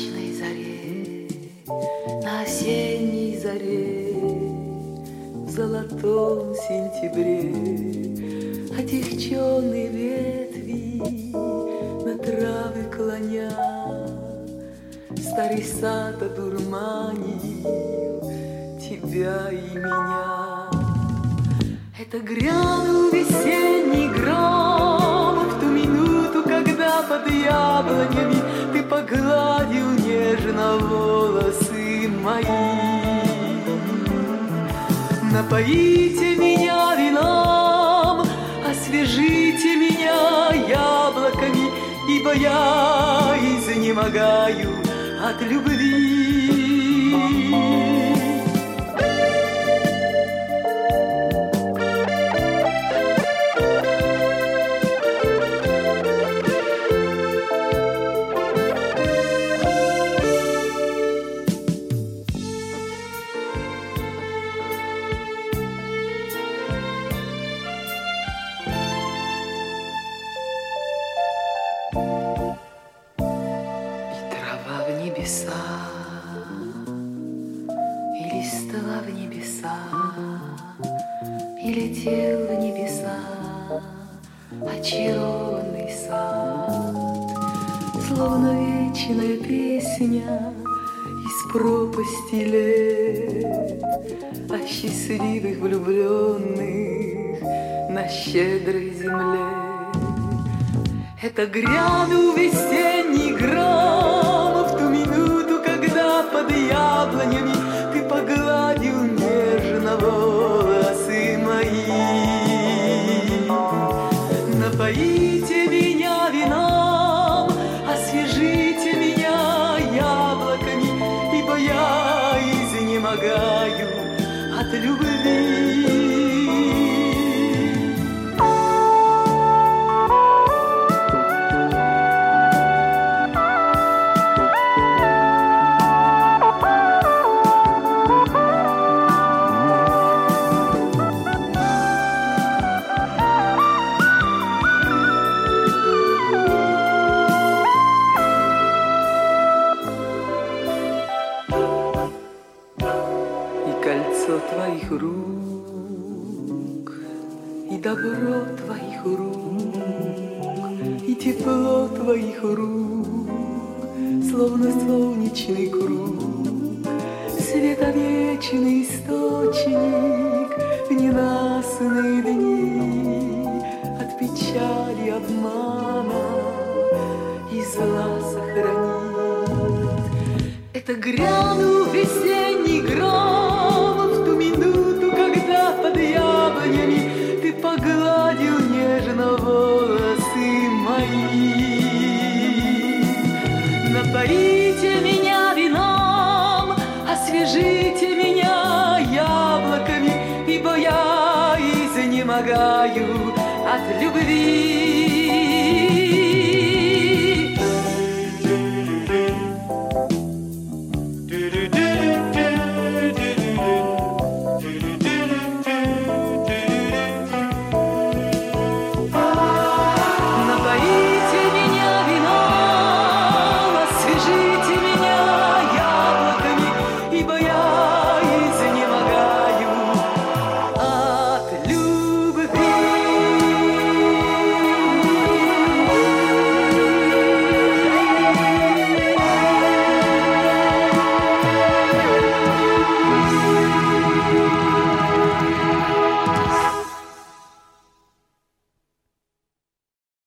брачной заре, на осенней заре, в золотом сентябре, отягченные ветви на травы клоня, старый сад одурманил тебя и меня. Это грянул весенний гром в ту минуту, когда под яблонями ты погладил нежно волосы мои. Напоите меня вином, освежите меня яблоками, ибо я изнемогаю от любви. И листва в небеса, и летел в небеса очарованный сад, словно вечная песня из пропасти лет о счастливых влюбленных на щедрой земле. Это грянул весенний гром в ту минуту, когда под яблонями ты погладил нежно волосы мои. Напоите меня вином, освежите меня яблоками, ибо я изнемогаю от любви. Кольцо твоих рук, и добро твоих рук, и тепло твоих рук, словно солнечный круг, световечный источник в ненастные дни от печали, обмана и зла сохранит. Это грянул весенний гром в ту минуту, когда под яблонями ты погладил нежно волосы мои. Напоите меня вином, освежите меня яблоками, ибо я изнемогаю от любви.